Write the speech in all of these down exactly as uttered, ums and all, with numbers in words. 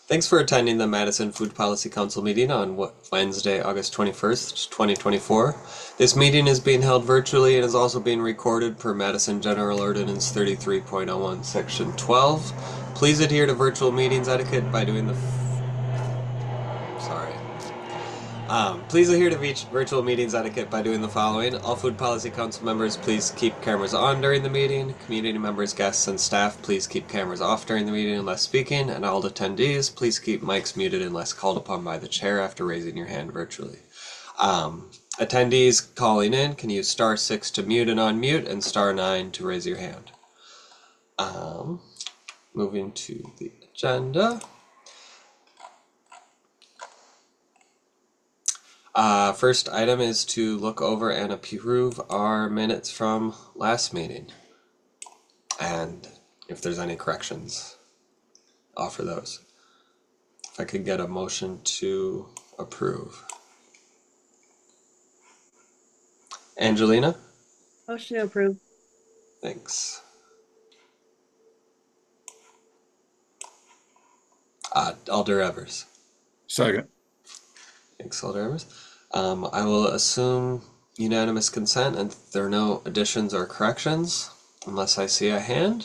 Thanks for attending the Madison Food Policy Council meeting on Wed- Wednesday, August twenty-first, twenty twenty-four. This meeting is being held virtually and is also being recorded per Madison General Ordinance thirty-three point oh one, Section twelve. Please adhere to virtual meetings etiquette by doing the sorry. Um, please adhere to each virtual meetings etiquette by doing the following. All Food Policy Council members, please keep cameras on during the meeting. Community members, guests, and staff, please keep cameras off during the meeting unless speaking. And all attendees, please keep mics muted unless called upon by the chair after raising your hand virtually. Um, attendees calling in can use star six to mute and unmute and star nine to raise your hand. Um, moving to the agenda. Uh, first item is to look over and approve our minutes from last meeting. And if there's any corrections, offer those. If I could get a motion to approve. Angelina? Motion to approve. Thanks. Uh, Alder Evers. Second. Thanks, Alder Evers. Um, I will assume unanimous consent and there are no additions or corrections unless I see a hand.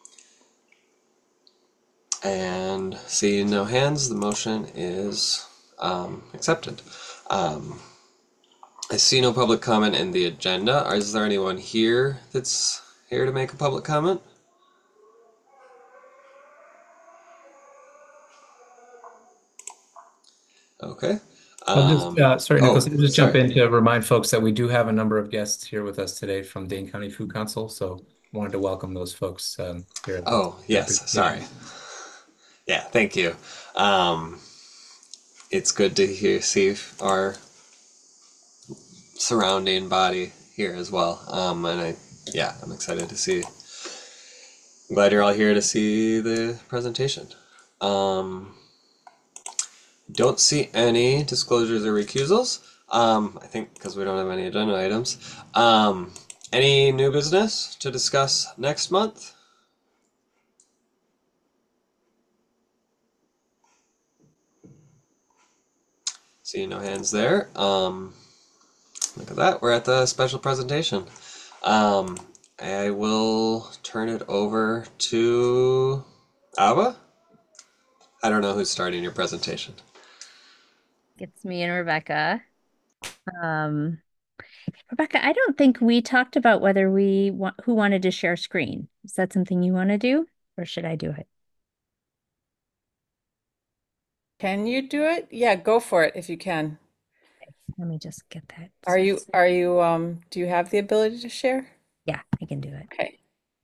And seeing no hands, the motion is um, accepted. Um, I see no public comment in the agenda. Is there anyone here that's here to make a public comment? Okay. I'll just, Um, uh, sorry, Nicholas, oh, I'll just jump sorry. in to remind folks that we do have a number of guests here with us today from Dane County Food Council. So wanted to welcome those folks um, here at the Oh, yes, sorry. presentation. Yeah, thank you. Um, it's good to hear, see our surrounding body here as well. Um, and I, yeah, I'm excited to see. I'm glad you're all here to see the presentation. Um, don't see any disclosures or recusals. Um, I think because we don't have any agenda items. Um, any new business to discuss next month? See no hands there. Um, look at that. We're at the special presentation. Um, I will turn it over to Abba. I don't know who's starting your presentation. It's me and Rebecca. Um, Rebecca, I don't think we talked about whether we want who wanted to share screen. Is that something you want to do, or should I do it? Can you do it? Yeah, go for it if you can. Let me just get that. Are you, are you, um, do you have the ability to share? Yeah, I can do it. Okay.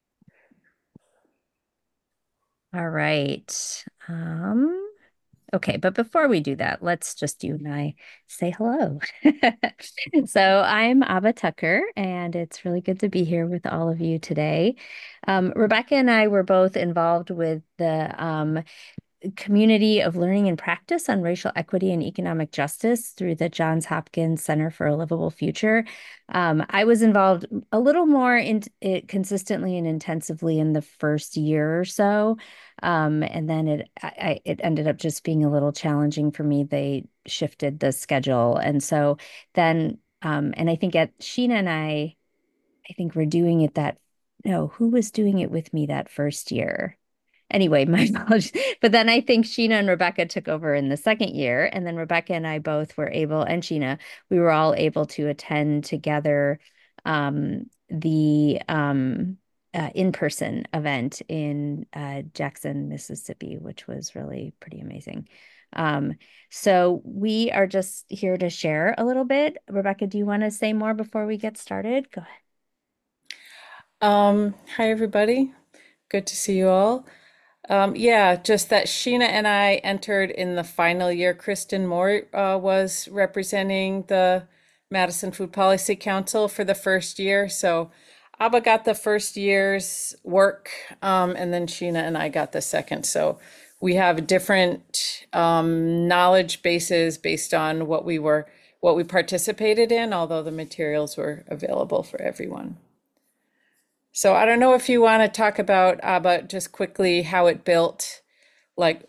All right. Um, okay, but before we do that, let's just you and I say hello. So I'm Ava Tucker, and it's really good to be here with all of you today. Um, Rebecca and I were both involved with the um, community of learning and practice on racial equity and economic justice through the Johns Hopkins Center for a Livable Future. Um, I was involved a little more in it consistently and intensively in the first year or so. Um, and then it I, it ended up just being a little challenging for me. They shifted the schedule. And so then um, and I think at Sheena and I, I think we're doing it that no, who was doing it with me that first year? Anyway, my apologies. But then I think Sheena and Rebecca took over in the second year. And then Rebecca and I both were able, and Sheena, we were all able to attend together um, the um, uh, in-person event in uh, Jackson, Mississippi, which was really pretty amazing. Um, so we are just here to share a little bit. Rebecca, do you want to say more before we get started? Go ahead. Um, hi, everybody. Good to see you all. Um, yeah, just that Sheena and I entered in the final year. Kristen Moore uh, was representing the Madison Food Policy Council for the first year. So Abba got the first year's work, um, and then Sheena and I got the second. So we have different um, knowledge bases based on what we were, what we participated in, although the materials were available for everyone. So I don't know if you want to talk about, uh, but just quickly how it built, like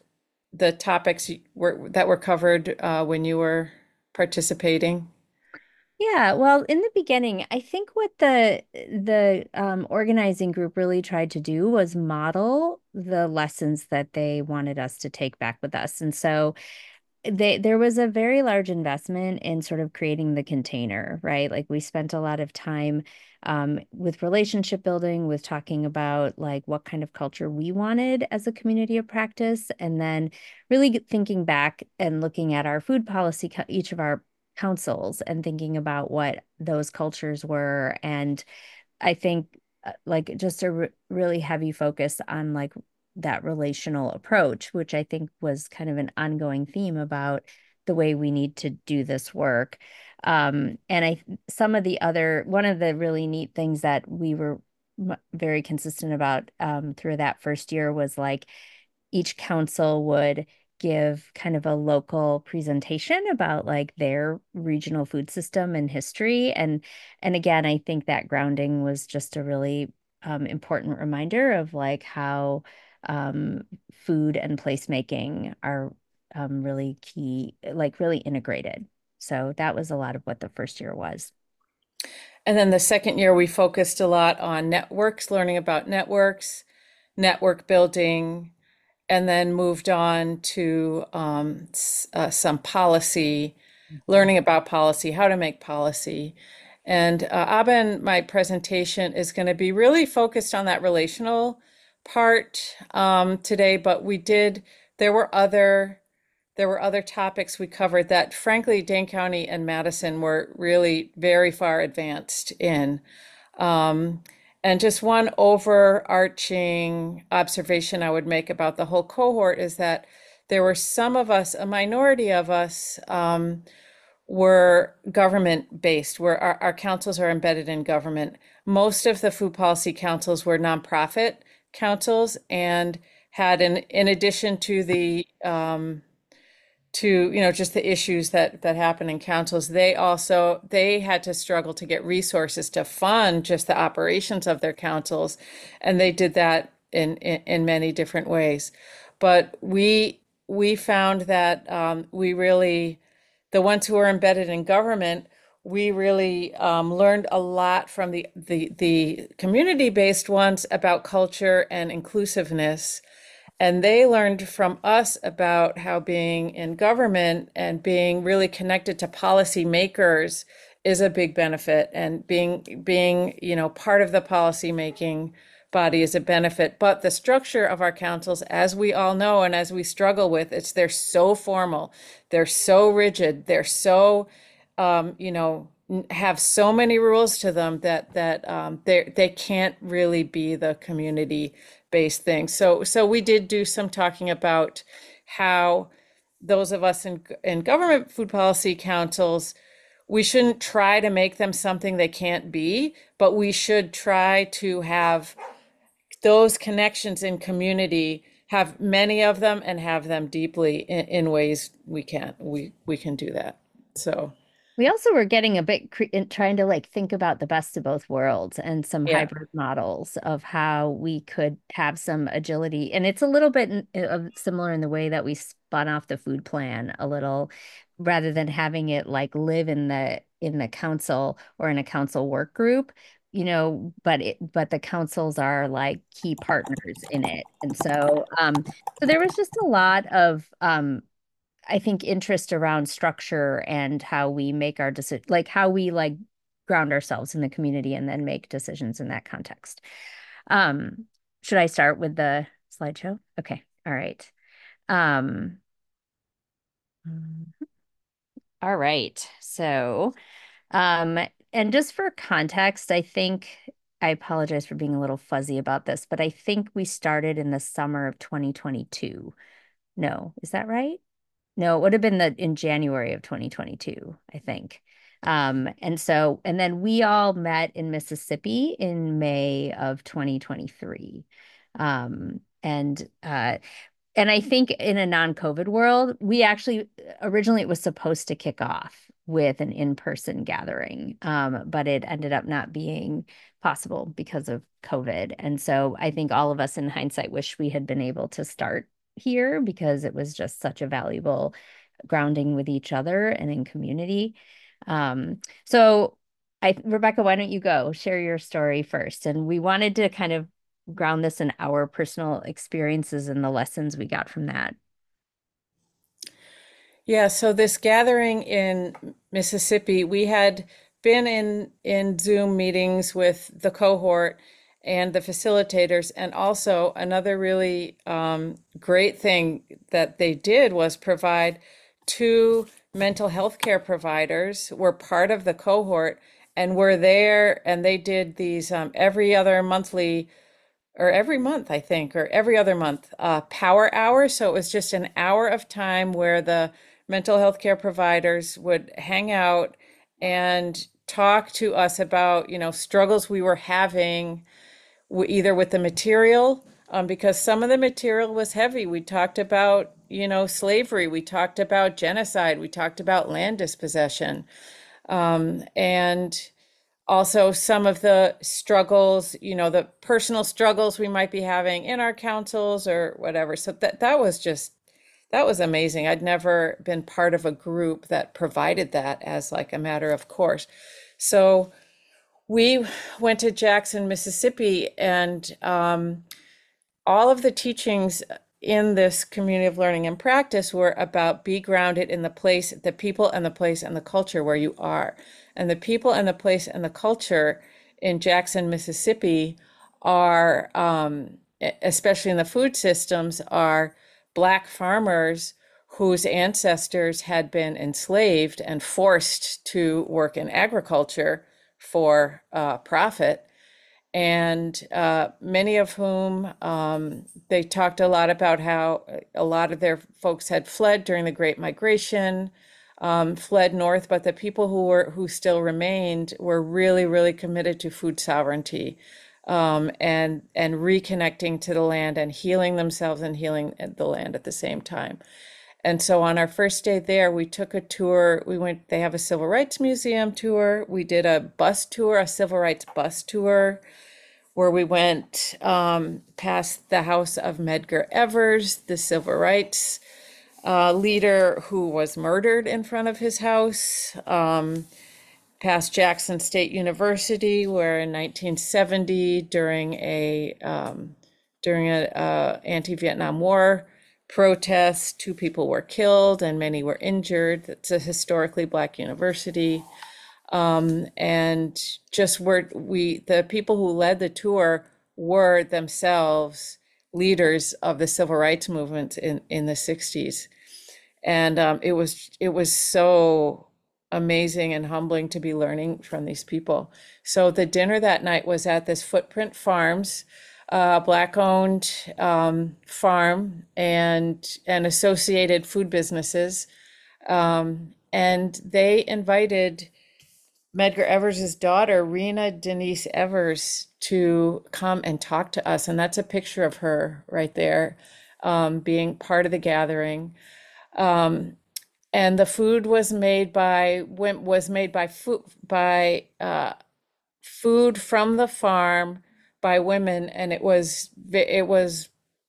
the topics you were that were covered uh, when you were participating? Yeah, well, in the beginning, I think what the the um, organizing group really tried to do was model the lessons that they wanted us to take back with us. And so they there was a very large investment in sort of creating the container, right? Like we spent a lot of time um, with relationship building, with talking about like what kind of culture we wanted as a community of practice, and then really thinking back and looking at our food policy, co- each of our councils, and thinking about what those cultures were. And I think uh, like just a re really heavy focus on like that relational approach, which I think was kind of an ongoing theme about the way we need to do this work. Um, and I, some of the other, one of the really neat things that we were m- very consistent about um, through that first year was like each council would give kind of a local presentation about like their regional food system and history. And and again, I think that grounding was just a really um, important reminder of like how um, food and placemaking are um, really key, like really integrated. So that was a lot of what the first year was. And then the second year, we focused a lot on networks, learning about networks, network building, and then moved on to um, s- uh, some policy, learning about policy, how to make policy. And uh, Aben, my presentation is going to be really focused on that relational part um, today, but we did, there were other there were other topics we covered that frankly Dane County and Madison were really very far advanced in. Um, and just one overarching observation I would make about the whole cohort is that there were some of us, a minority of us, um, were government based, where our, our councils are embedded in government. Most of the food policy councils were nonprofit councils and had, an, in addition to the um, to, you know, just the issues that that happen in councils, they also they had to struggle to get resources to fund just the operations of their councils, and they did that in in, in many different ways. But we we found that um, we really, the ones who are embedded in government, we really um, learned a lot from the the the community-based ones about culture and inclusiveness, and they learned from us about how being in government and being really connected to policymakers is a big benefit, and being being, you know, part of the policy making body is a benefit. But the structure of our councils, as we all know and as we struggle with, it's they're so formal, they're so rigid, they're so um, you know, have so many rules to them that that um, they they can't really be the community based thing. So so we did do some talking about how those of us in in government food policy councils, we shouldn't try to make them something they can't be, but we should try to have those connections in community, have many of them and have them deeply in, in ways we can we we can do that. So We also were getting a bit cre in trying to like think about the best of both worlds and some yeah. hybrid models of how we could have some agility. And it's a little bit in, of similar in the way that we spun off the food plan a little, rather than having it like live in the in the council or in a council work group, you know, but it but the councils are like key partners in it. And so um so there was just a lot of um I think interest around structure and how we make our decision, like how we like ground ourselves in the community and then make decisions in that context. Um, should I start with the slideshow? Okay. All right. Um, all right. So, um, and just for context, I think I apologize for being a little fuzzy about this, but I think we started in the summer of twenty twenty-two. No, is that right? No, it would have been the in January of twenty twenty-two, I think. Um, and so, and then we all met in Mississippi in May of twenty twenty-three. Um, and uh, and I think in a non-COVID world, we actually originally it was supposed to kick off with an in-person gathering, um, but it ended up not being possible because of COVID. And so I think all of us in hindsight wish we had been able to start here because it was just such a valuable grounding with each other and in community. Um, so I, Rebecca, why don't you go share your story first? And we wanted to kind of ground this in our personal experiences and the lessons we got from that. Yeah, so this gathering in Mississippi, we had been in in Zoom meetings with the cohort and the facilitators, and also another really um, great thing that they did was provide two mental health care providers were part of the cohort and were there, and they did these um, every other monthly or every month, I think, or every other month, uh, power hour. So it was just an hour of time where the mental health care providers would hang out and talk to us about, you know, struggles we were having w- either with the material, um, because some of the material was heavy. We talked about, you know, slavery. We talked about genocide. We talked about land dispossession. Um, and also some of the struggles, you know, the personal struggles we might be having in our councils or whatever. So that that was just that was amazing. I'd never been part of a group that provided that as like a matter of course. So we went to Jackson, Mississippi, and um, all of the teachings in this community of learning and practice were about be grounded in the place, the people and the place and the culture where you are. And the people and the place and the culture in Jackson, Mississippi are, um, especially in the food systems, are Black farmers whose ancestors had been enslaved and forced to work in agriculture for uh, profit, and uh, many of whom um, they talked a lot about how a lot of their folks had fled during the Great Migration, um, fled north, but the people who were who still remained were really, really committed to food sovereignty, um, and and reconnecting to the land and healing themselves and healing the land at the same time. And so on our first day there, we took a tour. We went, they have a civil rights museum tour. We did a bus tour, a civil rights bus tour, where we went um, past the house of Medgar Evers, the civil rights uh, leader who was murdered in front of his house, um, past Jackson State University, where in nineteen seventy, during a um, during a uh, anti-Vietnam War protest, two people were killed and many were injured. It's a historically Black university. Um, and just were we, the people who led the tour were themselves leaders of the civil rights movement in, in the sixties. And um, it was it was so amazing and humbling to be learning from these people. So the dinner that night was at this Footprint Farms, uh, Black-owned um, farm and and associated food businesses, um, and they invited Medgar Evers' daughter, Rena Denise Evers, to come and talk to us. And that's a picture of her right there, um, being part of the gathering. Um, and the food was made by was made by food by uh, food from the farm by women, and it was it was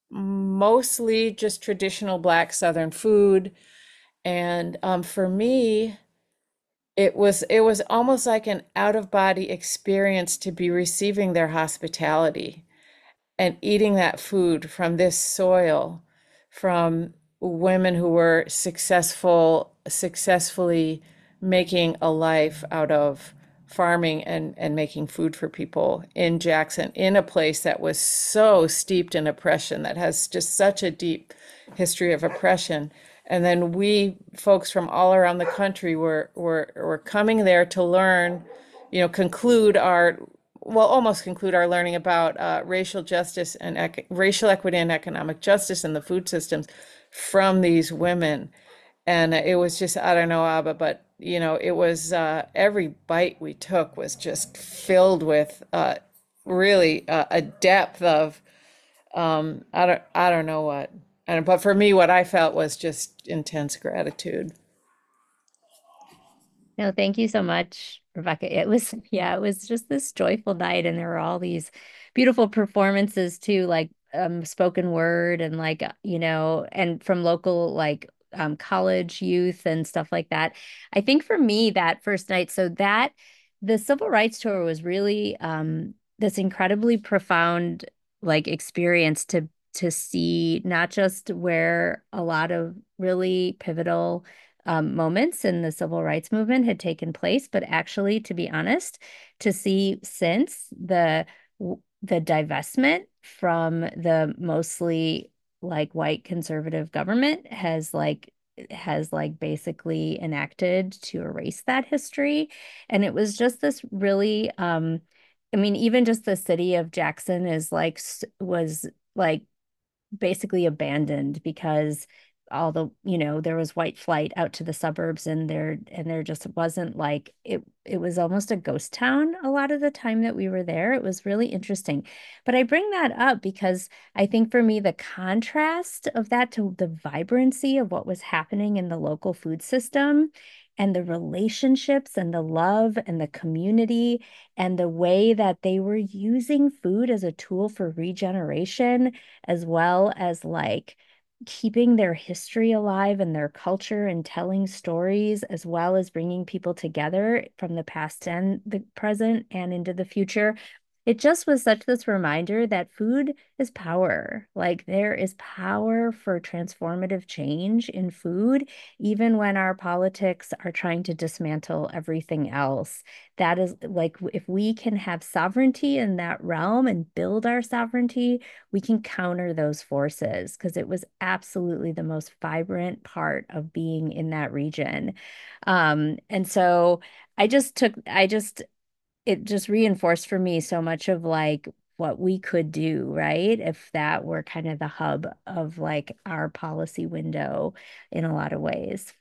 mostly just traditional Black Southern food. And um, for me, it was it was almost like an out of body experience to be receiving their hospitality and eating that food from this soil, from women who were successful successfully making a life out of farming and and making food for people in Jackson, in a place that was so steeped in oppression, that has just such a deep history of oppression. And then we folks from all around the country were were were coming there to learn, you know, conclude our, well, almost conclude our learning about uh, racial justice and ec- racial equity and economic justice in the food systems from these women. And it was just, I don't know, Abba, but you know, it was uh, every bite we took was just filled with uh, really uh, a depth of um, I don't I don't know what. And but for me, what I felt was just intense gratitude. No, thank you so much, Rebecca. It was, yeah, it was just this joyful night, and there were all these beautiful performances too. Like um, spoken word and like, uh, you know, and from local like um, college youth and stuff like that. I think for me, that first night, so that the Civil Rights Tour was really um, this incredibly profound like experience to to see not just where a lot of really pivotal um, moments in the civil rights movement had taken place, but actually, to be honest, to see since the the divestment from the mostly like white conservative government has like has like basically enacted to erase that history. And it was just this really um I mean, even just the city of Jackson is like was like basically abandoned because all the, you know, there was white flight out to the suburbs and there and there just wasn't like it it was almost a ghost town a lot of the time that we were there. It was really interesting. But I bring that up because I think for me the contrast of that to the vibrancy of what was happening in the local food system and the relationships and the love and the community and the way that they were using food as a tool for regeneration as well as like keeping their history alive and their culture and telling stories, as well as bringing people together from the past and the present and into the future. It just was such this reminder that food is power. Like there is power for transformative change in food, even when our politics are trying to dismantle everything else. That is like if we can have sovereignty in that realm and build our sovereignty, we can counter those forces because it was absolutely the most vibrant part of being in that region. Um, and so I just took, I just, it just reinforced for me so much of like what we could do, right? If that were kind of the hub of like our policy window in a lot of ways.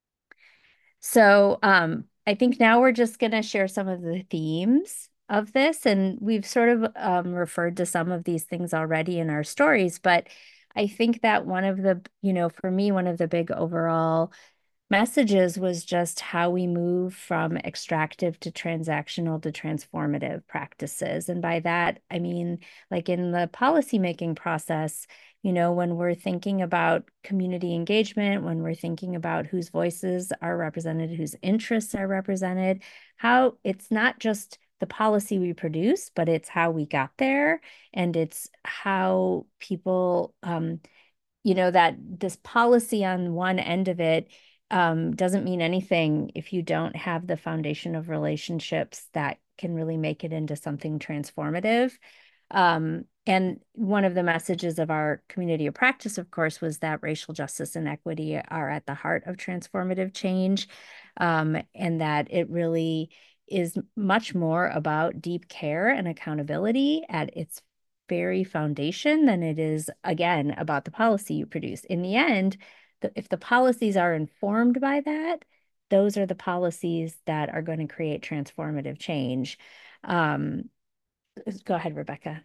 So um, I think now we're just going to share some of the themes of this. And we've sort of um, referred to some of these things already in our stories. But I think that one of the, you know, for me, one of the big overall messages was just how we move from extractive to transactional to transformative practices. And by that, I mean, like in the policymaking process, you know, when we're thinking about community engagement, when we're thinking about whose voices are represented, whose interests are represented, how it's not just the policy we produce, but it's how we got there. And it's how people, um, you know, that this policy on one end of it um, doesn't mean anything if you don't have the foundation of relationships that can really make it into something transformative. Um, and one of the messages of our community of practice, of course, was that racial justice and equity are at the heart of transformative change, um, and that it really is much more about deep care and accountability at its very foundation than it is, again, about the policy you produce. In the end, the, if the policies are informed by that, those are the policies that are going to create transformative change. Um, go ahead, Rebecca.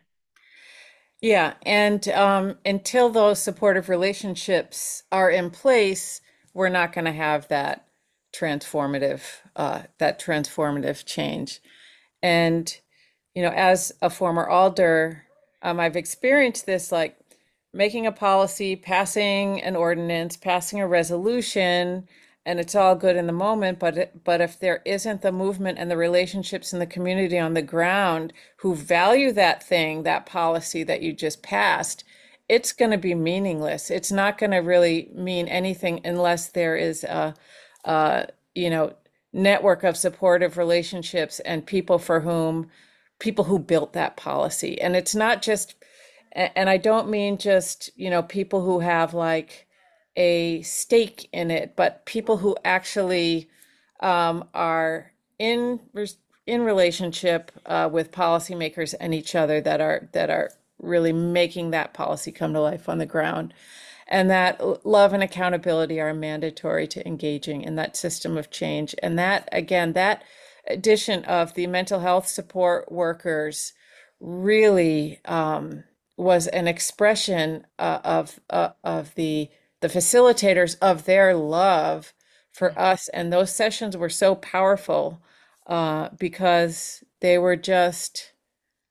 Yeah, and um, until those supportive relationships are in place, we're not going to have that transformative uh, that transformative change. And you know, as a former alder, um, I've experienced this like making a policy, passing an ordinance, passing a resolution, and it's all good in the moment. But it, but if there isn't the movement and the relationships in the community on the ground who value that thing, that policy that you just passed, it's going to be meaningless. It's not going to really mean anything unless there is a, a you know, network of supportive relationships and people for whom people who built that policy. And it's not just, and I don't mean just, you know, people who have like a stake in it, but people who actually um, are in in relationship uh, with policymakers and each other that are that are really making that policy come to life on the ground. And that love and accountability are mandatory to engaging in that system of change. And that, again, that addition of the mental health support workers really um, was an expression uh, of uh, of the the facilitators of their love for us. And those sessions were so powerful uh, because they were just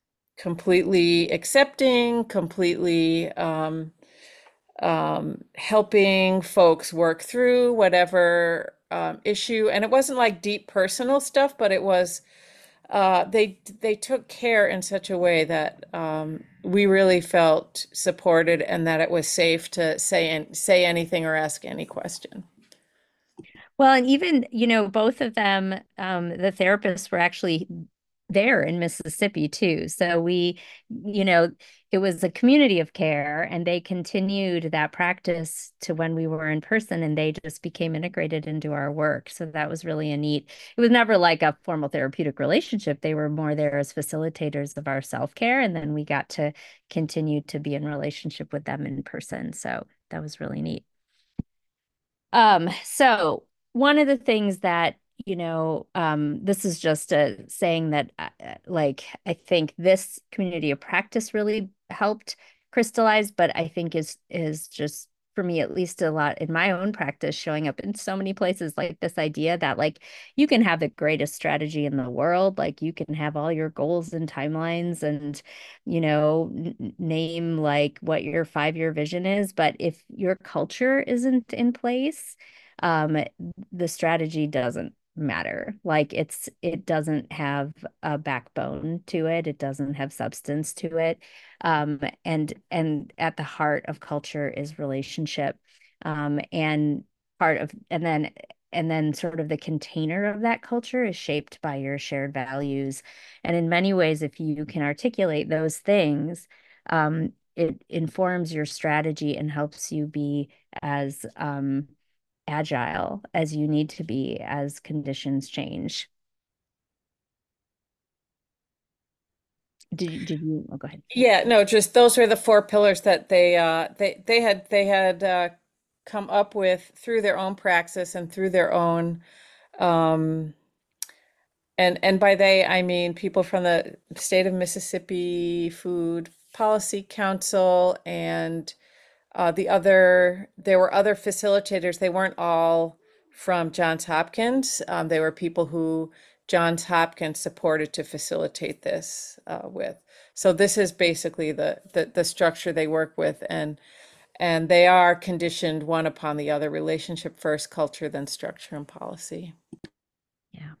completely accepting, completely um, um, helping folks work through whatever um, issue. And it wasn't like deep personal stuff, but it was uh, they they took care in such a way that um, we really felt supported and that it was safe to say and say anything or ask any question. Well, and even, you know, both of them, um, the therapists were actually there in Mississippi too. So we, you know, it was a community of care, and they continued that practice to when we were in person, and they just became integrated into our work. So that was really a neat, it was never like a formal therapeutic relationship. They were more there as facilitators of our self-care. And then we got to continue to be in relationship with them in person. So that was really neat. Um, so one of the things that, you know, um, this is just a saying that, uh, uh, like, I think this community of practice really helped crystallize, but I think is is just for me, at least a lot in my own practice, showing up in so many places, like this idea that like you can have the greatest strategy in the world, like you can have all your goals and timelines and, you know, n- name like what your five-year vision is, but if your culture isn't in place, um, the strategy doesn't matter. Like it's it doesn't have a backbone to it. It doesn't have substance to it. Um, and and at the heart of culture is relationship. Um, and part of and then and then sort of the container of that culture is shaped by your shared values. And in many ways, if you can articulate those things, um, it informs your strategy and helps you be as um, agile as you need to be as conditions change. Did you, did you, oh, go ahead. Yeah, no, just those were the four pillars that they uh they they had they had uh come up with through their own praxis and through their own um and and by they I mean people from the state of Mississippi Food Policy Council and uh the other there were other facilitators. They weren't all from Johns Hopkins. Um, they were people who Johns Hopkins supported to facilitate this uh, with. So this is basically the, the the structure they work with, and and they are conditioned one upon the other, relationship first, culture, then structure and policy. Yeah.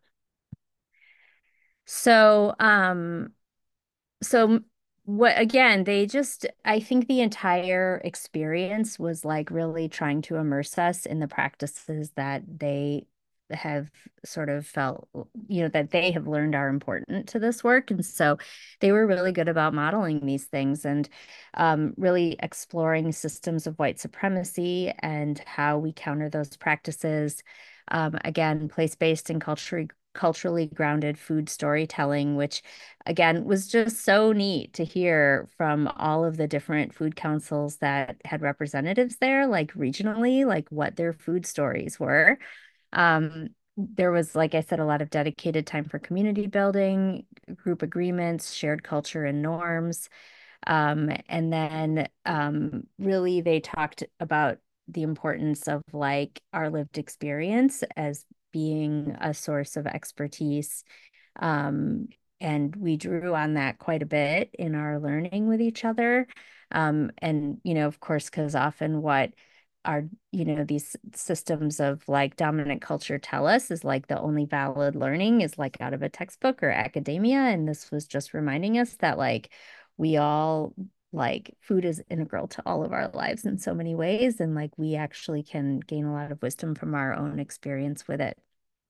So, um, so what again, they just, I think the entire experience was like really trying to immerse us in the practices that they have sort of felt, you know, that they have learned are important to this work. And so they were really good about modeling these things and um, really exploring systems of white supremacy and how we counter those practices. Um, again, place-based and culturally culturally grounded food storytelling, which again was just so neat to hear from all of the different food councils that had representatives there, like regionally, like what their food stories were. Um, there was, like I said, a lot of dedicated time for community building, group agreements, shared culture and norms. Um, and then um, really they talked about the importance of like our lived experience as being a source of expertise. Um, and we drew on that quite a bit in our learning with each other. Um, and, you know, of course, because often what our, you know, these systems of like dominant culture tell us is like the only valid learning is like out of a textbook or academia. And this was just reminding us that like we all like food is integral to all of our lives in so many ways. And like we actually can gain a lot of wisdom from our own experience with it.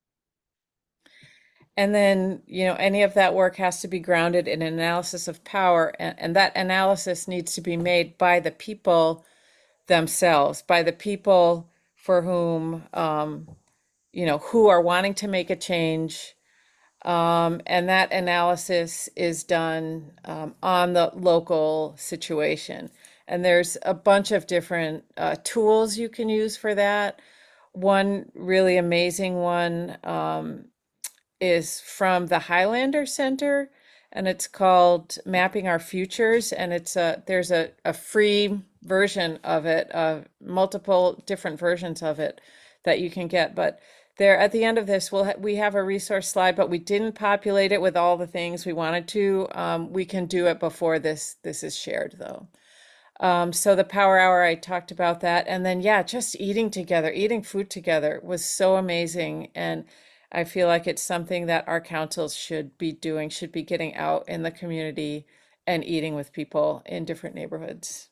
And then, you know, any of that work has to be grounded in an analysis of power, and, and that analysis needs to be made by the people themselves, by the people for whom, um, you know, who are wanting to make a change. Um, and that analysis is done um, on the local situation. And there's a bunch of different uh, tools you can use for that. One really amazing one um, is from the Highlander Center, and it's called Mapping Our Futures. And it's a there's a, a free version of it, uh, multiple different versions of it that you can get. But there at the end of this, we'll ha we have a resource slide, but we didn't populate it with all the things we wanted to. Um, we can do it before this this is shared though. Um, so the power hour, I talked about that. And then, yeah, just eating together, eating food together was so amazing. And I feel like it's something that our councils should be doing, should be getting out in the community and eating with people in different neighborhoods.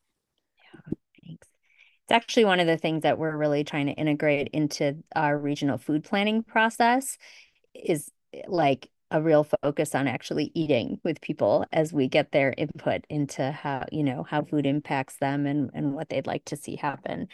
Thanks. It's actually one of the things that we're really trying to integrate into our regional food planning process is like a real focus on actually eating with people as we get their input into how, you know, how food impacts them and, and what they'd like to see happen.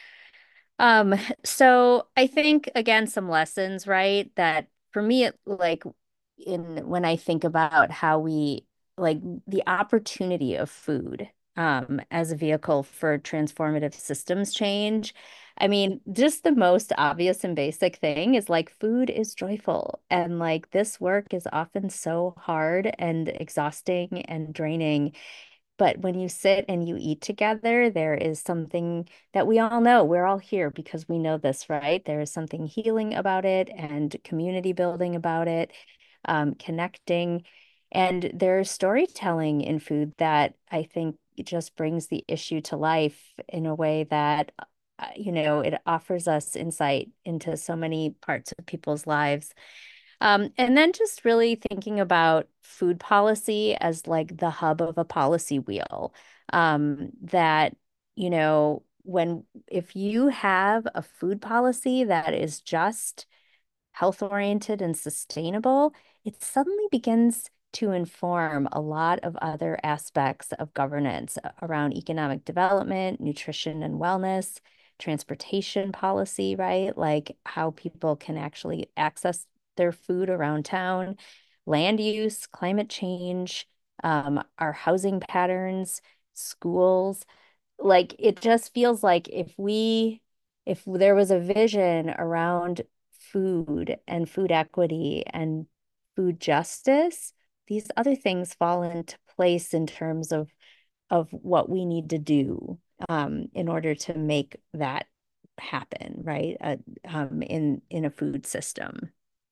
Um, so I think again, some lessons, right? That for me, it, like in when I think about how we like the opportunity of food um, as a vehicle for transformative systems change. I mean, just the most obvious and basic thing is like food is joyful. And like this work is often so hard and exhausting and draining. But when you sit and you eat together, there is something that we all know. We're all here because we know this, right? There is something healing about it and community building about it, um, connecting. And there's storytelling in food that I think just brings the issue to life in a way that, uh, you know, it offers us insight into so many parts of people's lives. Um, and then just really thinking about food policy as like the hub of a policy wheel. Um, that, you know, when if you have a food policy that is just health oriented and sustainable, it suddenly begins to inform a lot of other aspects of governance around economic development, nutrition and wellness, transportation policy, right? Like how people can actually access their food around town, land use, climate change, um, our housing patterns, schools. Like it just feels like if we, if there was a vision around food and food equity and food justice, these other things fall into place in terms of of what we need to do um, in order to make that happen, right? Uh, um, in in a food system.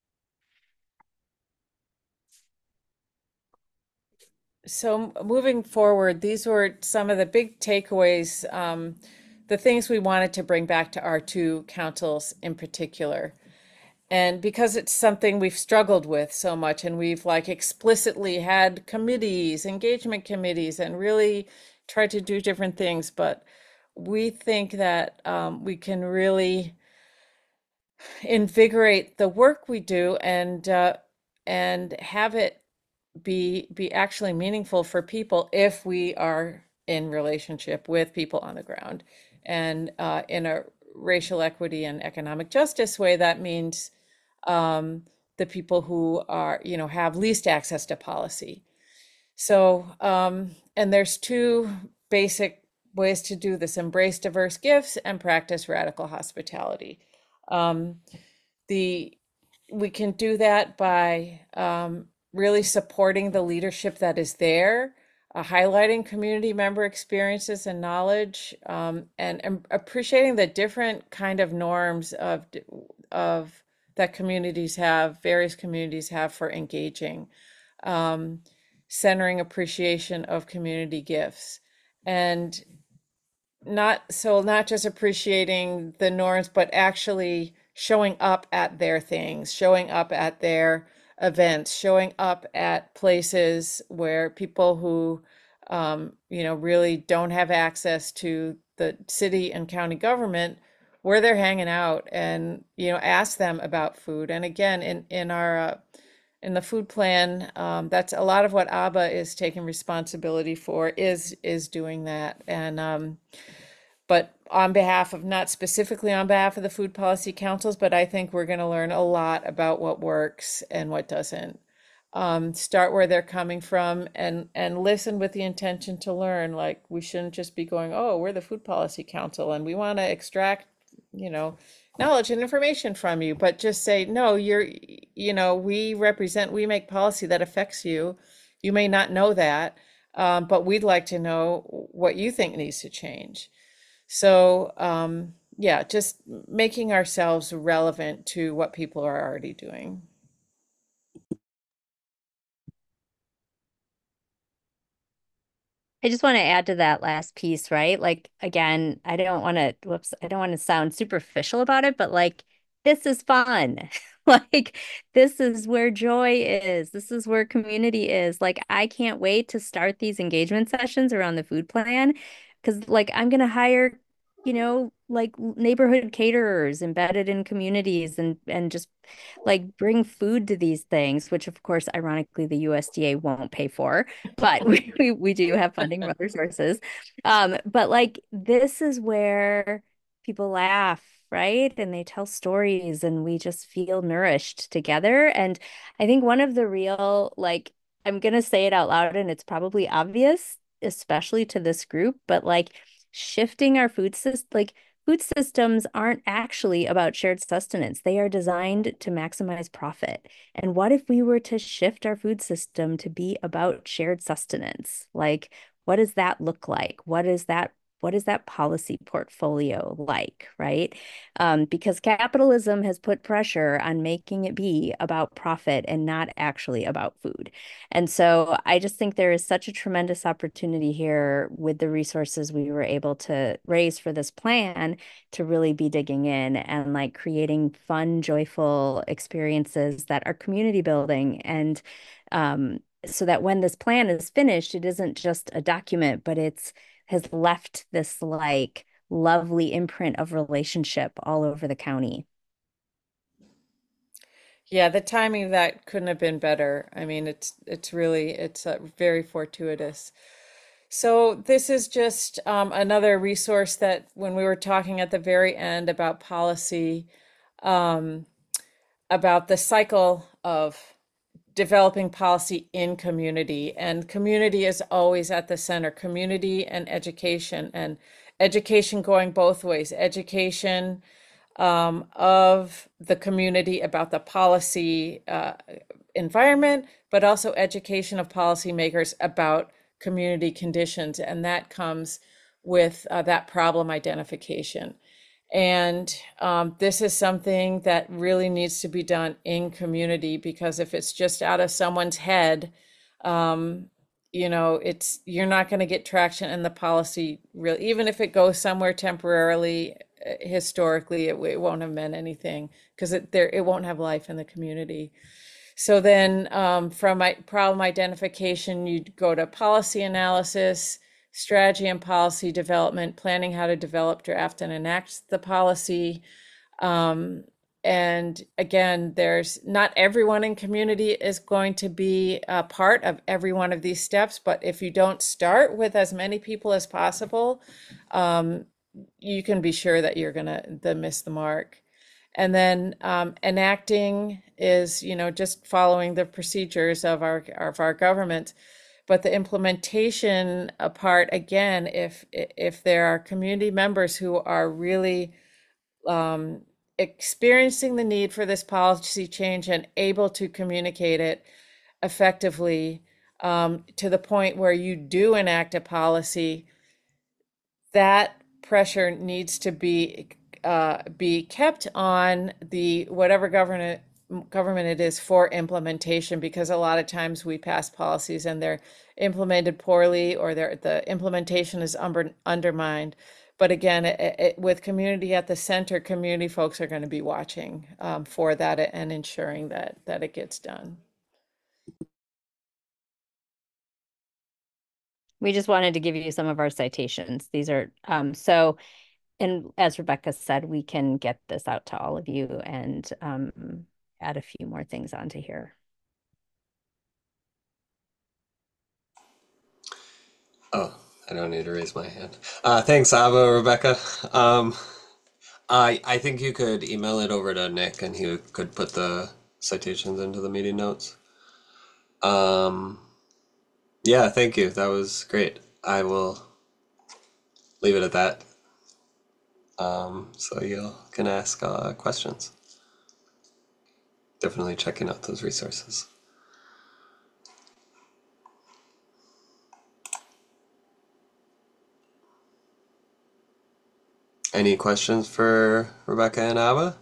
So moving forward, these were some of the big takeaways, um, the things we wanted to bring back to our two councils in particular. And because it's something we've struggled with so much and we've like explicitly had committees, engagement committees, and really tried to do different things, but we think that um, we can really invigorate the work we do and uh, and have it be be actually meaningful for people if we are in relationship with people on the ground. And uh, in a racial equity and economic justice way, that means um, the people who are, you know, have least access to policy. So, um, and there's two basic ways to do this: embrace diverse gifts and practice radical hospitality. Um, the we can do that by um, really supporting the leadership that is there, uh, highlighting community member experiences and knowledge, um, and, and appreciating the different kind of norms of of that communities have, various communities have for engaging, um, centering appreciation of community gifts, and not so not just appreciating the norms, but actually showing up at their things, showing up at their events, showing up at places where people who, um, you know, really don't have access to the city and county government, where they're hanging out, and, you know, ask them about food. And again, in, in our, uh, in the food plan, um, that's a lot of what ABBA is taking responsibility for, is, is doing that. And, um, but on behalf of, not specifically on behalf of the food policy councils, but I think we're going to learn a lot about what works and what doesn't. Um, start where they're coming from and and listen with the intention to learn. Like, we shouldn't just be going, oh, we're the food policy council and we want to extract, you know, knowledge and information from you, but just say, no, you're, you know, we represent, we make policy that affects you. You may not know that, um, but we'd like to know what you think needs to change. So, um, yeah, just making ourselves relevant to what people are already doing. I just want to add to that last piece, right? Like, again, I don't want to, whoops, I don't want to sound superficial about it, but like, this is fun. Like, this is where joy is. This is where community is. Like, I can't wait to start these engagement sessions around the food plan because, like, I'm going to hire, you know, like neighborhood caterers embedded in communities and and just like bring food to these things, which of course, ironically, the U S D A won't pay for, but we, we, we do have funding from other sources. Um, but like this is where people laugh, right? And they tell stories and we just feel nourished together. And I think one of the real, like, I'm gonna say it out loud and it's probably obvious, especially to this group, but like shifting our food system, like food systems aren't actually about shared sustenance. They are designed to maximize profit. And what if we were to shift our food system to be about shared sustenance? Like, what does that look like? What is that? What is that policy portfolio like, right? Um, because capitalism has put pressure on making it be about profit and not actually about food. And so I just think there is such a tremendous opportunity here with the resources we were able to raise for this plan to really be digging in and like creating fun, joyful experiences that are community building. And um, so that when this plan is finished, it isn't just a document, but it's has left this like lovely imprint of relationship all over the county. Yeah, the timing of that couldn't have been better. I mean, it's it's really it's uh, very fortuitous. So this is just um, another resource that when we were talking at the very end about policy, um, about the cycle of developing policy in community, and community is always at the center, community and education, and education going both ways, education um, of the community about the policy uh, environment, but also education of policymakers about community conditions. And that comes with uh, that problem identification. And um, this is something that really needs to be done in community, because if it's just out of someone's head, um, you know, it's you're not going to get traction in the policy. Really, even if it goes somewhere temporarily, uh, historically, it, it won't have meant anything because it there it won't have life in the community. So then, um, from my problem identification, you'd go to policy analysis, strategy and policy development, planning how to develop, draft, and enact the policy. Um, and again, there's not everyone in community is going to be a part of every one of these steps, but if you don't start with as many people as possible, um, you can be sure that you're gonna the miss the mark. And then um, enacting is, you know, just following the procedures of our of our government. But the implementation part, again, if if there are community members who are really um, experiencing the need for this policy change and able to communicate it effectively um, to the point where you do enact a policy, that pressure needs to be uh, be kept on the whatever government government it is for implementation, because a lot of times we pass policies and they're implemented poorly, or they're, the implementation is under, undermined. But again, it, it, with community at the center, community folks are going to be watching um, for that and ensuring that that it gets done. We just wanted to give you some of our citations. These are um, so, and as Rebecca said, we can get this out to all of you and um, add a few more things onto here. Oh, I don't need to raise my hand. Uh, thanks, Ava, Rebecca. Um, I I think you could email it over to Nick, and he could put the citations into the meeting notes. Um, yeah, thank you. That was great. I will leave it at that. Um, so you can ask uh, questions. Definitely checking out those resources. Any questions for Rebecca and Abba?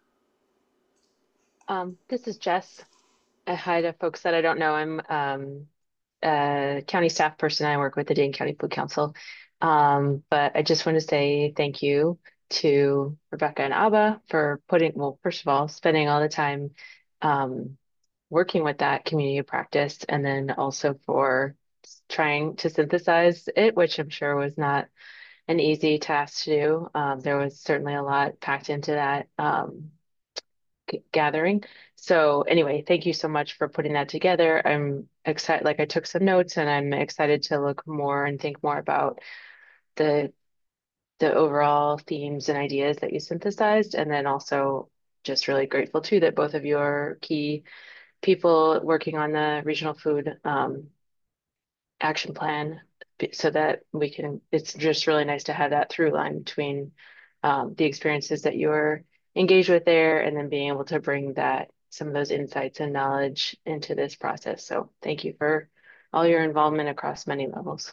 Um, this is Jess. Uh, hi to folks that I don't know. I'm um, a county staff person. I work with the Dane County Food Council. Um, but I just want to say thank you to Rebecca and Abba for putting, well, first of all, spending all the time um, working with that community of practice, and then also for trying to synthesize it, which I'm sure was not an easy task to do. Um, there was certainly a lot packed into that. Um, g- gathering. So anyway, thank you so much for putting that together. I'm excited, like I took some notes and I'm excited to look more and think more about the the overall themes and ideas that you synthesized. And then also just really grateful too that both of you are key people working on the regional food um, action plan b- so that we can, it's just really nice to have that through line between um, the experiences that you're engaged with there and then being able to bring that, some of those insights and knowledge into this process. So thank you for all your involvement across many levels.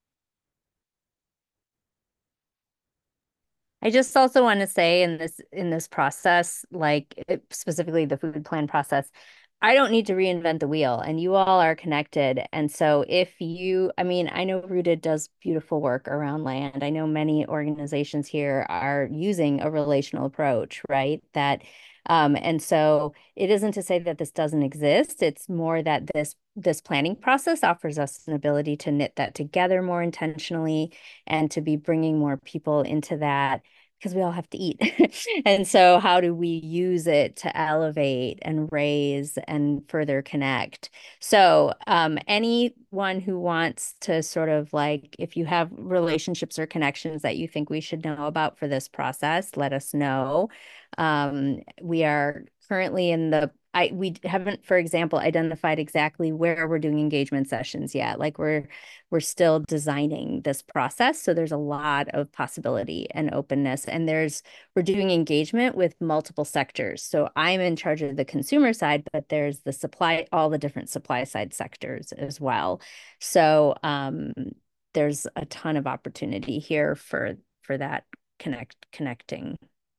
I just also want to say in this in this process, like it- specifically the food plan process, I don't need to reinvent the wheel, and you all are connected. And so if you, I mean, I know Rooted does beautiful work around land. I know many organizations here are using a relational approach, right? That um, and so it isn't to say that this doesn't exist. It's more that this this planning process offers us an ability to knit that together more intentionally and to be bringing more people into that because we all have to eat. And so how do we use it to elevate and raise and further connect? So um, anyone who wants to sort of like, if you have relationships or connections that you think we should know about for this process, let us know. Um, we are currently in the I we haven't, for example, identified exactly where we're doing engagement sessions yet. Like we're we're still designing this process. So there's a lot of possibility and openness. And there's we're doing engagement with multiple sectors. So I'm in charge of the consumer side, but there's the supply, all the different supply side sectors as well. So um, there's a ton of opportunity here for for that connect connecting.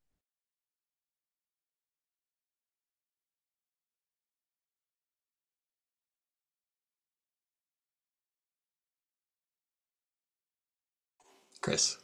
Chris.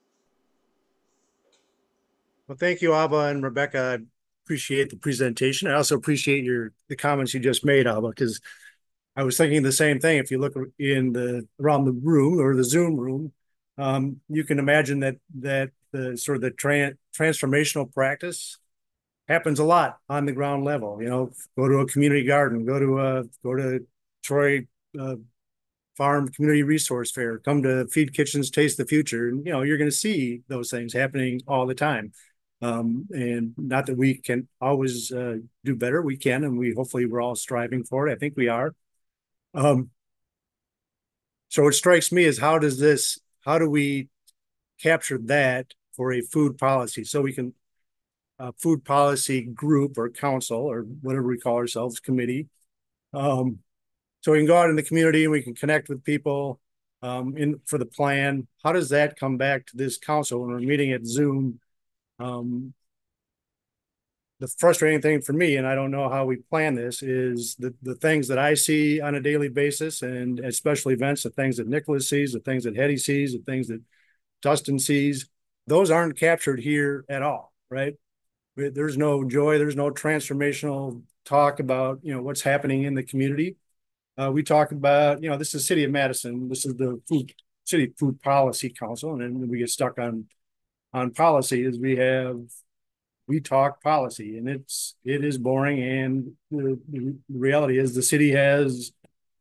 Well, thank you, Abba and Rebecca. I appreciate the presentation. I also appreciate your the comments you just made, Abba, because I was thinking the same thing. If you look in the around the room or the Zoom room, um, you can imagine that that the sort of the tran transformational practice happens a lot on the ground level. You know, go to a community garden, go to a go to Troy uh, Farm Community Resource Fair, come to Feed Kitchens Taste the Future, and you know you're going to see those things happening all the time. Um, and not that we can always uh, do better, we can, and we hopefully we're all striving for it. I think we are. Um, so what strikes me is how does this, how do we capture that for a food policy? So we can, a food policy group or council or whatever we call ourselves, committee. Um, so we can go out in the community and we can connect with people um, in for the plan. How does that come back to this council when we're meeting at Zoom? Um, the frustrating thing for me, and I don't know how we plan this, is the, the things that I see on a daily basis and at special events, the things that Nicholas sees, the things that Hetty sees, the things that Dustin sees, those aren't captured here at all, right? There's no joy, there's no transformational talk about, you know, what's happening in the community. Uh, we talk about, you know, this is City of Madison, this is the food, City Food Policy Council, and then we get stuck on on policy is we have we talk policy and it's it is boring, and the, the reality is the city has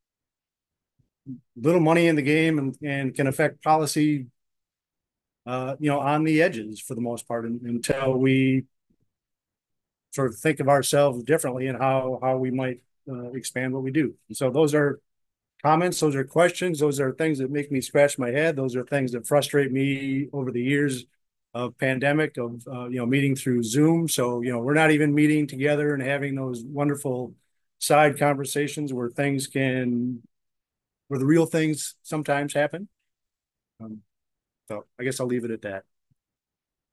little money in the game and, and can affect policy uh, you know, on the edges for the most part, and, until we sort of think of ourselves differently and how how we might uh, expand what we do. And so those are comments, those are questions, those are things that make me scratch my head. Those are things that frustrate me over the years of pandemic, of uh, you know, meeting through Zoom. So you know, we're not even meeting together and having those wonderful side conversations where things can, where the real things sometimes happen. Um, so I guess I'll leave it at that.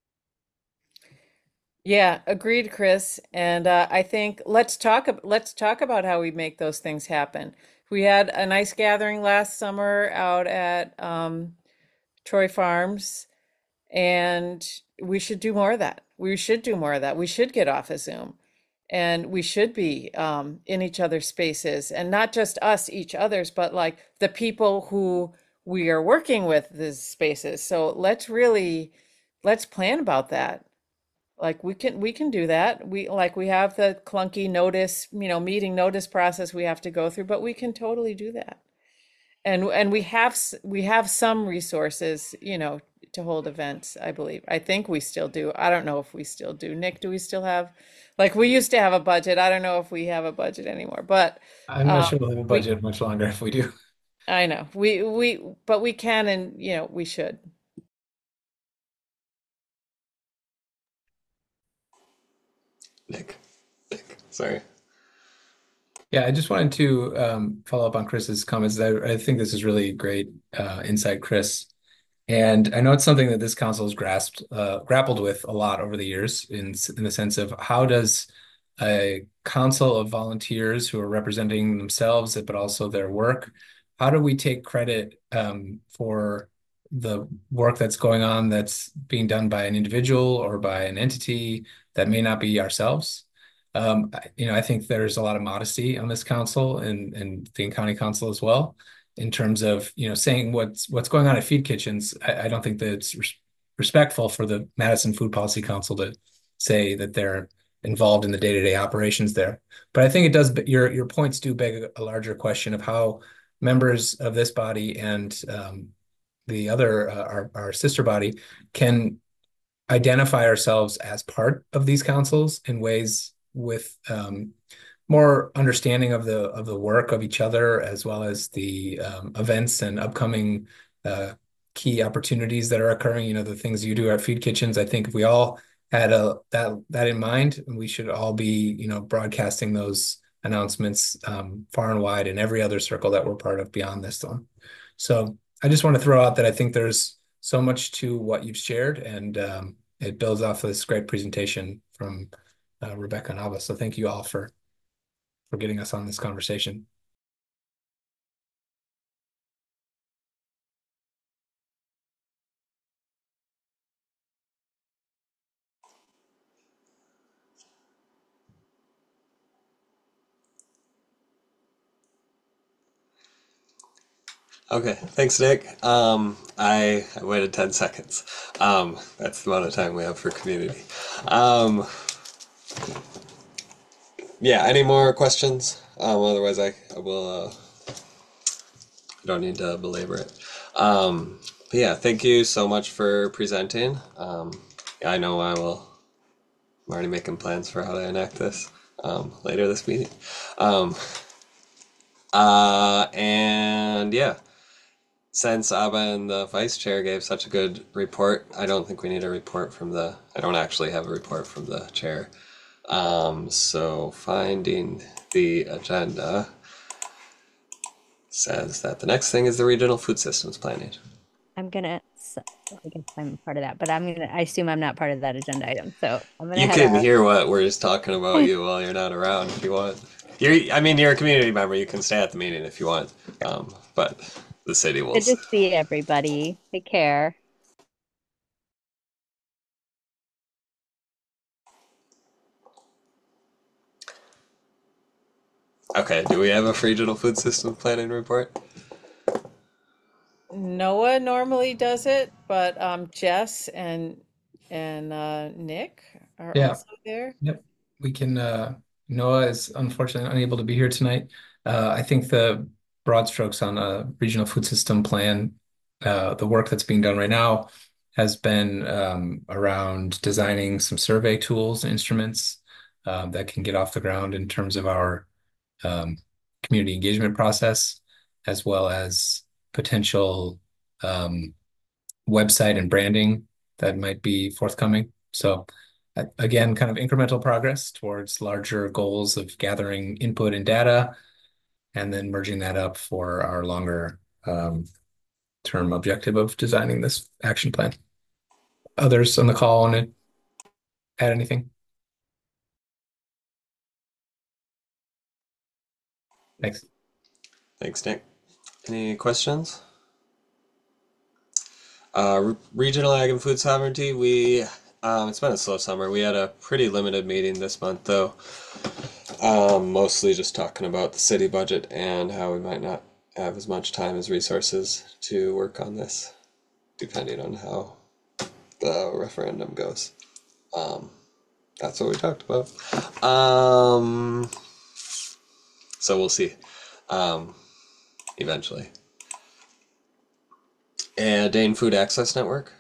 Yeah, agreed, Chris. And uh, I think let's talk ab- let's talk about how we make those things happen. We had a nice gathering last summer out at um, Troy Farms, and we should do more of that. We should do more of that. We should get off of Zoom, and we should be um, in each other's spaces, and not just us, each other's, but like the people who we are working with these spaces. So let's really let's plan about that. Like we can we can do that. We like we have the clunky notice, you know, meeting notice process we have to go through, but we can totally do that. And and we have s- we have some resources, you know, to hold events, I believe. I think we still do. I don't know if we still do. Nick, do we still have like we used to have a budget. I don't know if we have a budget anymore, but I'm not um sure we'll have a we budget much longer if we do. I know. We we but we can and you know, we should. Nick. Nick. Sorry. Yeah, I just wanted to um, follow up on Chris's comments. I, I think this is really great uh, insight, Chris. And I know it's something that this council has grasped, uh, grappled with a lot over the years in, in the sense of how does a council of volunteers who are representing themselves, but also their work, how do we take credit um, for the work that's going on that's being done by an individual or by an entity that may not be ourselves? Um, I- you know, I think there's a lot of modesty on this council and, and Dane County Council as well in terms of, you know, saying what's what's going on at Feed Kitchens. I, I don't think that it's res respectful for the Madison Food Policy Council to say that they're involved in the day-to-day operations there. But I think it does, your your points do beg a, a larger question of how members of this body and um, the other, uh, our, our sister body can identify ourselves as part of these councils in ways with um, more understanding of the of the work of each other, as well as the um, events and upcoming uh, key opportunities that are occurring. You know, the things you do at Feed Kitchens. I think if we all had a that that in mind, we should all be, you know, broadcasting those announcements um, far and wide in every other circle that we're part of beyond this one. So I just want to throw out that I think there's so much to what you've shared, and um, it builds off of this great presentation from uh, Rebecca and Ava. So thank you all for for getting us on this conversation. Okay, thanks, Nick. Um, I, I waited ten seconds. Um, that's the amount of time we have for community. Um, yeah, any more questions? Um, otherwise, I, I will, uh, I don't need to belabor it. Um, but yeah, thank you so much for presenting. Um, yeah, I know I will, I'm already making plans for how to enact this um, later this meeting. Um, uh, and yeah. Since Abba and the vice chair gave such a good report, I don't think we need a report from the, I don't actually have a report from the chair. Um, so finding the agenda says that the next thing is the regional food systems planning. I'm gonna, s- I guess I'm part of that, but I'm gonna, I assume I'm not part of that agenda item. So I'm gonna You head can out. hear what we're just talking about you while you're not around if you want. You're, I mean, you're a community member. You can stay at the meeting if you want. Um, but the city will. Good to see everybody. Take care. Okay, do we have a regional food system planning report? Noah normally does it, but um, Jess and and uh, Nick are Yeah, also there. yep. We can, uh, Noah is unfortunately unable to be here tonight. Uh, I think the broad strokes on a regional food system plan, uh, the work that's being done right now has been um, around designing some survey tools and instruments um, that can get off the ground in terms of our um, community engagement process, as well as potential um, website and branding that might be forthcoming. So uh, again, kind of incremental progress towards larger goals of gathering input and data, and then merging that up for our longer um, term objective of designing this action plan. Others on the call want to add anything? Thanks. Thanks, Nick. Any questions? Uh, re- regional ag and food sovereignty. We um, it's been a slow summer. We had a pretty limited meeting this month, though. Um, mostly just talking about the city budget and how we might not have as much time as resources to work on this, depending on how the referendum goes. Um, that's what we talked about. Um, so we'll see. Um, eventually. And Dane Food Access Network.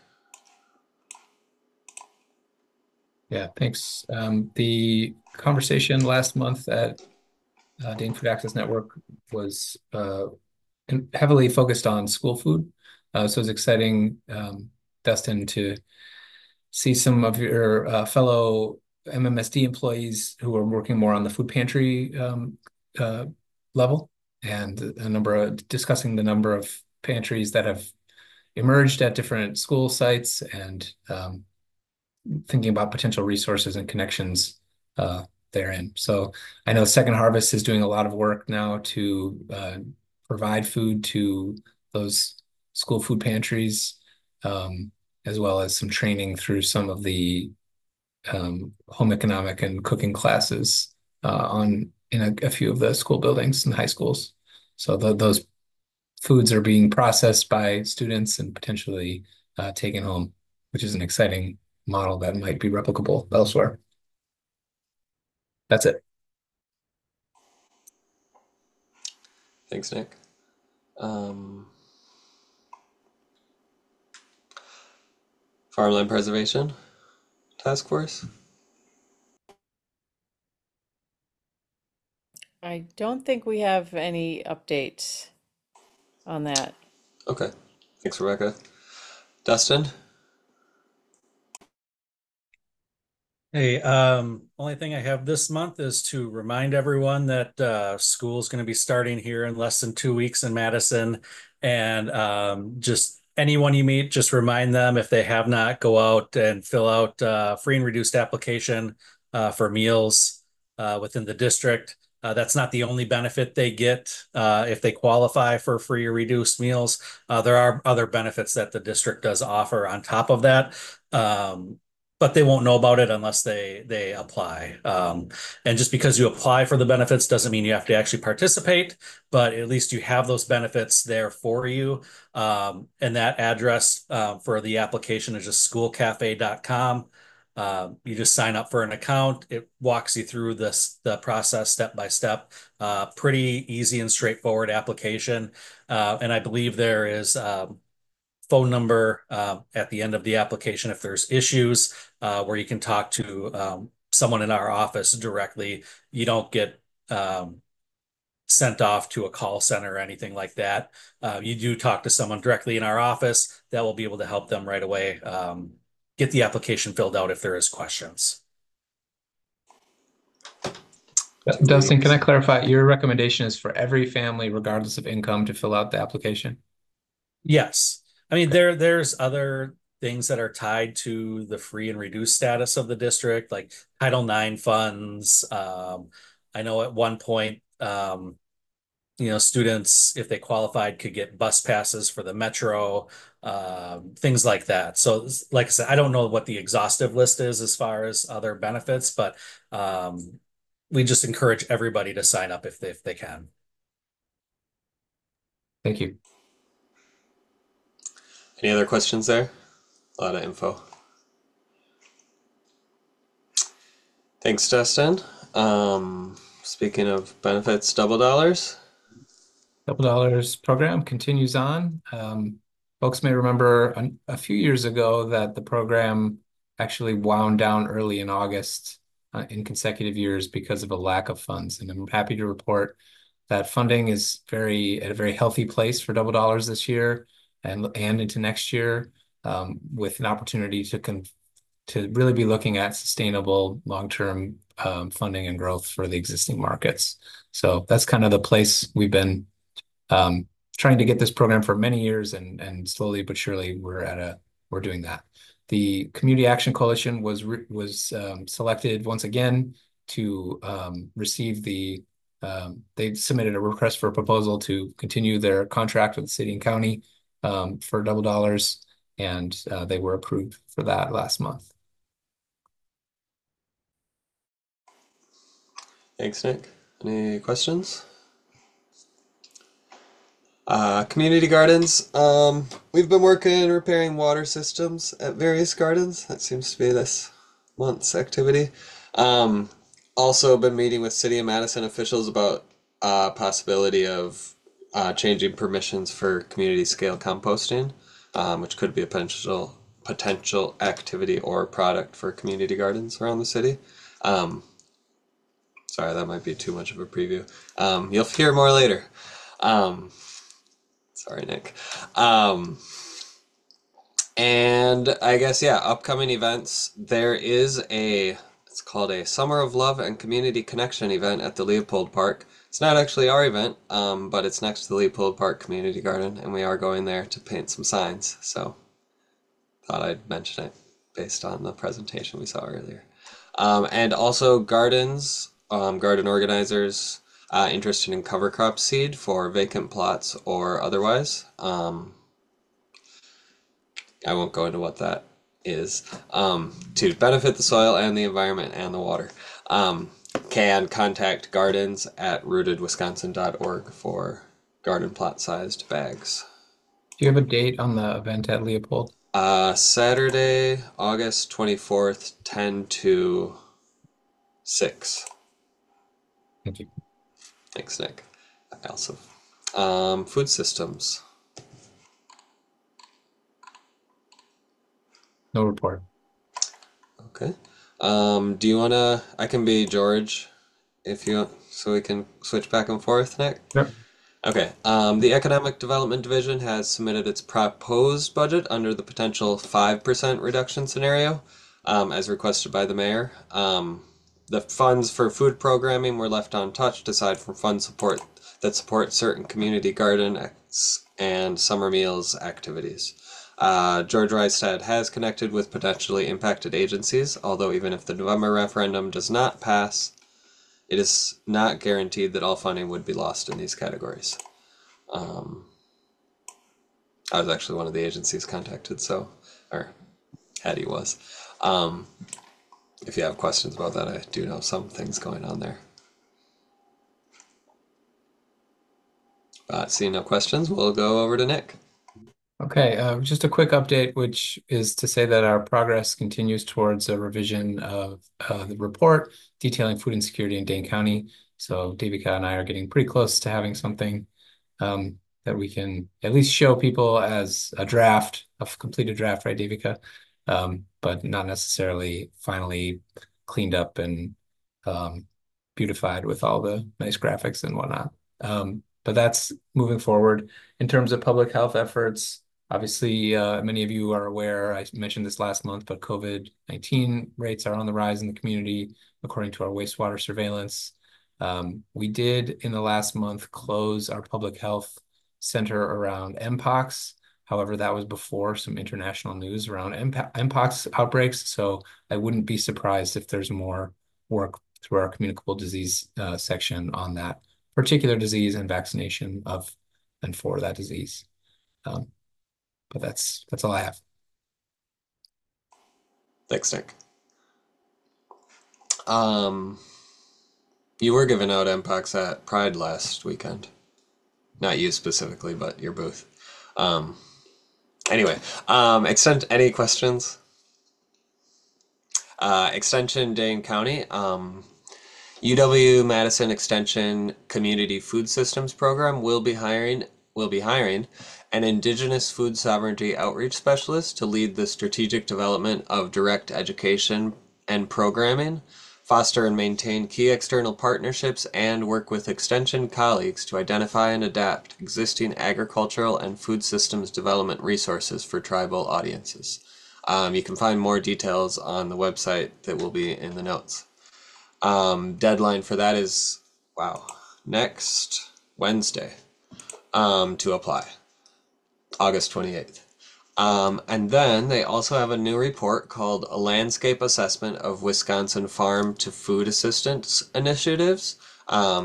Yeah, thanks. Um, the conversation last month at uh, Dane Food Access Network was uh, in- heavily focused on school food. Uh, so it's exciting, um, Dustin, to see some of your uh, fellow M M S D employees who are working more on the food pantry um, uh, level, and a number of discussing the number of pantries that have emerged at different school sites, and um, thinking about potential resources and connections uh, therein. So I know Second Harvest is doing a lot of work now to uh, provide food to those school food pantries, um, as well as some training through some of the um, home economic and cooking classes uh, on in a, a few of the school buildings and high schools. So the, those foods are being processed by students and potentially uh, taken home, which is an exciting model that might be replicable elsewhere. That's it. Thanks, Nick. Um, Farmland Preservation Task Force. I don't think we have any updates on that. Okay. Thanks, Rebecca. Dustin? Hey, um, only thing I have this month is to remind everyone that uh, school is going to be starting here in less than two weeks in Madison. And um, just anyone you meet, just remind them if they have not, go out and fill out uh, free and reduced application uh, for meals uh, within the district. Uh, that's not the only benefit they get uh, if they qualify for free or reduced meals. Uh, there are other benefits that the district does offer on top of that. Um, but they won't know about it unless they they apply. Um, and just because you apply for the benefits doesn't mean you have to actually participate, but at least you have those benefits there for you. Um, and that address uh, for the application is just school cafe dot com. Uh, you just sign up for an account. It walks you through this the process step by step. Uh, pretty easy and straightforward application. Uh, and I believe there is um, phone number uh, at the end of the application if there's issues uh, where you can talk to um, someone in our office directly. You don't get um, sent off to a call center or anything like that. Uh, you do talk to someone directly in our office that will be able to help them right away um, get the application filled out if there is questions. Dustin, can I clarify? Your recommendation is for every family, regardless of income, to fill out the application? Yes. I mean, there there's other things that are tied to the free and reduced status of the district, like Title nine funds. Um, I know at one point, um, you know, students, if they qualified, could get bus passes for the metro, um, things like that. So, like I said, I don't know what the exhaustive list is as far as other benefits, but um, we just encourage everybody to sign up if they, if they can. Thank you. Any other questions there? A lot of info. Thanks, Dustin. Um, speaking of benefits, double dollars. Double Dollars program continues on. Um, folks may remember a, a few years ago that the program actually wound down early in August uh, in consecutive years because of a lack of funds. And I'm happy to report that funding is very at a very healthy place for Double Dollars this year and and into next year, um, with an opportunity to con to really be looking at sustainable long-term um, funding and growth for the existing markets. So that's kind of the place we've been um, trying to get this program for many years, and and slowly but surely we're at a we're doing that. The Community Action Coalition was was um, selected once again to um, receive the um, they submitted a request for a proposal to continue their contract with the city and county um, for double dollars, and uh, they were approved for that last month. Thanks, Nick. Any questions? Uh, community gardens. Um, we've been working repairing water systems at various gardens. That seems to be this month's activity. Um, also been meeting with City of Madison officials about uh, possibility of uh, changing permissions for community scale composting, um, which could be a potential potential activity or product for community gardens around the city. Um, sorry, that might be too much of a preview. Um, you'll hear more later. Um, sorry, Nick. Um, and I guess, yeah, upcoming events. There is a, it's called a Summer of Love and Community Connection event at the Leopold Park. It's not actually our event, um, but it's next to the Leopold Park Community Garden, and we are going there to paint some signs. So thought I'd mention it based on the presentation we saw earlier. Um, and also gardens, um, garden organizers uh, interested in cover crop seed for vacant plots or otherwise. Um, I won't go into what that is. Um, to benefit the soil and the environment and the water. Um, can contact gardens at rooted wisconsin dot org for garden plot sized bags. Do you have a date on the event at Leopold? Uh, Saturday, August twenty-fourth, ten to six. Thank you. Thanks, Nick. I also, um, food systems. No report. Okay. Um, do you wanna, I can be George if you, so we can switch back and forth, Nick? Yep. Okay. Um, the Economic Development Division has submitted its proposed budget under the potential five percent reduction scenario, um, as requested by the mayor. Um, the funds for food programming were left untouched aside from fund support that support certain community gardens and summer meals activities. Uh, George Rystad has connected with potentially impacted agencies, although even if the November referendum does not pass, it is not guaranteed that all funding would be lost in these categories. Um, I was actually one of the agencies contacted, so, or Hattie was. Um, if you have questions about that, I do know some things going on there. But seeing no questions, we'll go over to Nick. Okay, uh, just a quick update, which is to say that our progress continues towards a revision of uh, the report detailing food insecurity in Dane County. So Devika and I are getting pretty close to having something um, that we can at least show people as a draft, a completed draft, right, Devika? Um, but not necessarily finally cleaned up and um, beautified with all the nice graphics and whatnot. Um, but that's moving forward. In terms of public health efforts, obviously, uh, many of you are aware, I mentioned this last month, but COVID nineteen rates are on the rise in the community, according to our wastewater surveillance. Um, we did, in the last month, close our public health center around Mpox. However, that was before some international news around Mpox outbreaks, so I wouldn't be surprised if there's more work through our communicable disease uh, section on that particular disease and vaccination of and for that disease. Um, But that's that's all I have. Thanks, Nick. Um, you were giving out Mpox at Pride last weekend. Not you specifically, but your booth. Um, anyway, um, extend any questions? Uh, Extension Dane County. Um, U W-Madison Extension Community Food Systems Program will be hiring will be hiring an Indigenous Food Sovereignty Outreach Specialist to lead the strategic development of direct education and programming, foster and maintain key external partnerships, and work with Extension colleagues to identify and adapt existing agricultural and food systems development resources for tribal audiences. Um, you can find more details on the website that will be in the notes. Um, deadline for that is, wow, next Wednesday um, to apply, August twenty-eighth. Um, and then they also have a new report called A Landscape Assessment of Wisconsin Farm to Food Assistance Initiatives. Um,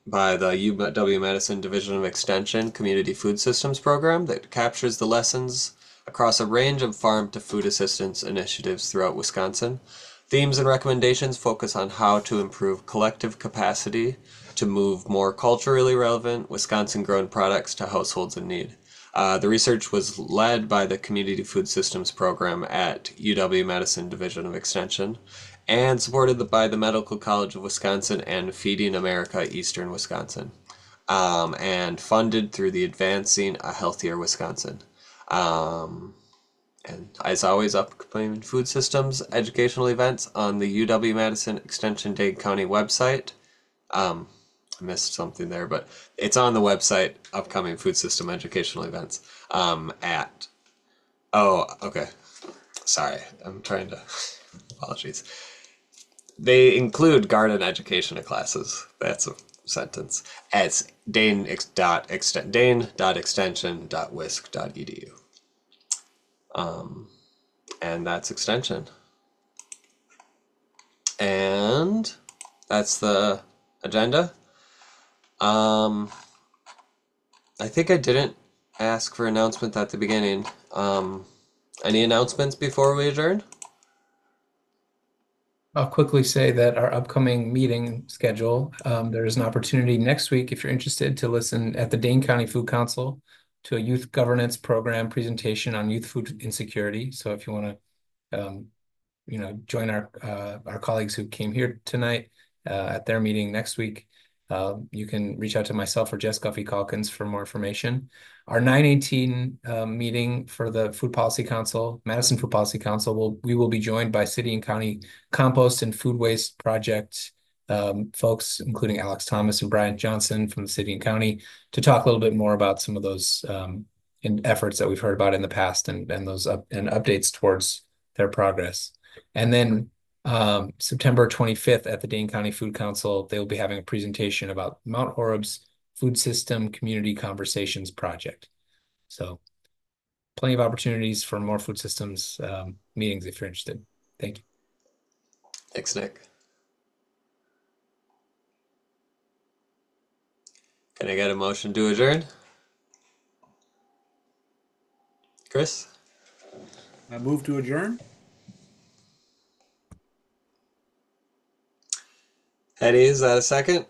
by the U W Madison Division of Extension Community Food Systems Program that captures the lessons across a range of farm to food assistance initiatives throughout Wisconsin. Themes and recommendations focus on how to improve collective capacity to move more culturally relevant Wisconsin-grown products to households in need. Uh, the research was led by the Community Food Systems Program at U W Madison Division of Extension and supported by the Medical College of Wisconsin and Feeding America Eastern Wisconsin, um, and funded through the Advancing a Healthier Wisconsin. Um, and as always, upcoming food systems educational events on the U W Madison Extension Dane County website. Um, I missed something there, but it's on the website, upcoming food system educational events, um, at, oh, okay. Sorry, I'm trying to, apologies. They include garden education classes. That's a sentence. It's dane dot extent dane dot extension dot wisc dot edu. Um, and that's extension. And that's the agenda. Um, I think I didn't ask for announcement at the beginning. Um, any announcements before we adjourn? I'll quickly say that our upcoming meeting schedule, um, there is an opportunity next week, if you're interested, to listen at the Dane County Food Council to a youth governance program presentation on youth food insecurity. So if you want to, um, you know, join our uh, our colleagues who came here tonight uh, at their meeting next week, uh, you can reach out to myself or Jess Guffey Calkins for more information. Our nine eighteen uh, meeting for the Food Policy Council, Madison Food Policy Council, will we will be joined by city and county compost and food waste project um, folks, including Alex Thomas and Brian Johnson from the city and county, to talk a little bit more about some of those um, in efforts that we've heard about in the past and and those up and updates towards their progress. And then um, September twenty-fifth at the Dane County Food Council, they will be having a presentation about Mount Horeb's Food System Community Conversations Project. So plenty of opportunities for more food systems um, meetings if you're interested. Thank you. Thanks, Nick. Can I get a motion to adjourn? Chris? I move to adjourn. Eddie, is that a second?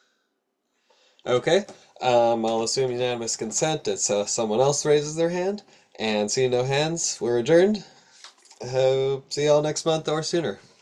Okay. Um, I'll assume unanimous consent. It's uh, someone else raises their hand. And seeing no hands, we're adjourned. Hope see y'all next month or sooner.